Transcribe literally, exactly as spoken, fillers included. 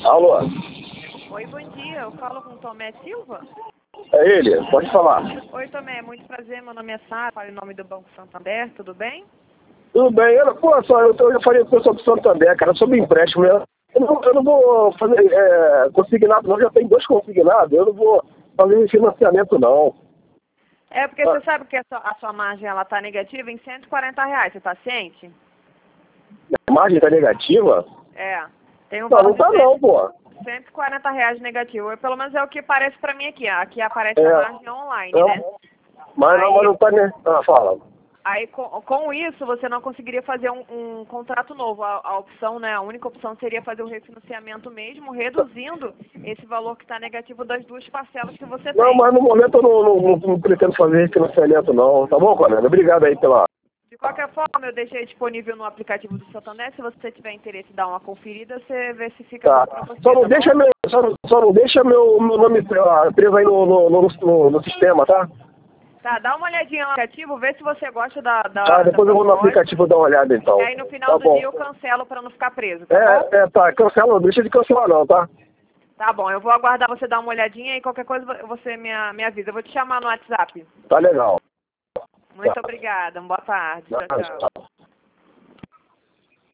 Alô? Oi, bom dia. Eu falo com o Tomé Silva? É ele, pode falar. Oi, Tomé. Muito prazer. Meu nome é Sara. Falo em nome do Banco Santander. Tudo bem? Tudo bem, eu, pô, só, eu, eu já falei com o pessoal do Santander, cara, sobre empréstimo. Eu, eu, não, eu não vou fazer é, consignado, não, já tem dois consignados, eu não vou fazer financiamento, não. É porque Ah, você sabe que a sua, a sua margem ela está negativa em cento e quarenta reais. Você está ciente? a margem tá negativa? É. Tem um Não, valor não de tá não, pô. cento e quarenta reais negativo. Pelo menos é o que parece para mim aqui. Aqui aparece a É, margem online, não, né? mas não, mas Aí, não tá, né? Ah, fala. aí com, com isso, você não conseguiria fazer um, um contrato novo. A, a opção, né? A única opção seria fazer o refinanciamento mesmo, reduzindo esse valor que está negativo das duas parcelas que você Não, tem. mas no momento eu não, não, não, não pretendo fazer financiamento, não. Tá bom, Coronel? Obrigado aí pela... De qualquer forma, eu deixei disponível no aplicativo do Santander. Se você tiver interesse em dar uma conferida, você vê se fica bom Tá. para você, Só não tá deixa bom? meu, só, não- só não deixa meu, meu nome ah, preso aí no, no, no, no, no sistema, tá? Tá, dá uma olhadinha no aplicativo, vê se você gosta da, Tá, da, da depois eu vou no proposta. aplicativo dar uma olhada E então. aí no final Tá do bom. dia eu cancelo para não ficar preso, tá bom? É, é, tá, cancela, não deixa de cancelar não, tá? Tá bom, eu vou aguardar você dar uma olhadinha e qualquer coisa você me, me avisa. Eu vou te chamar no WhatsApp. Tá legal. Muito obrigada, boa tarde. Tchau, Tá, tchau. tchau.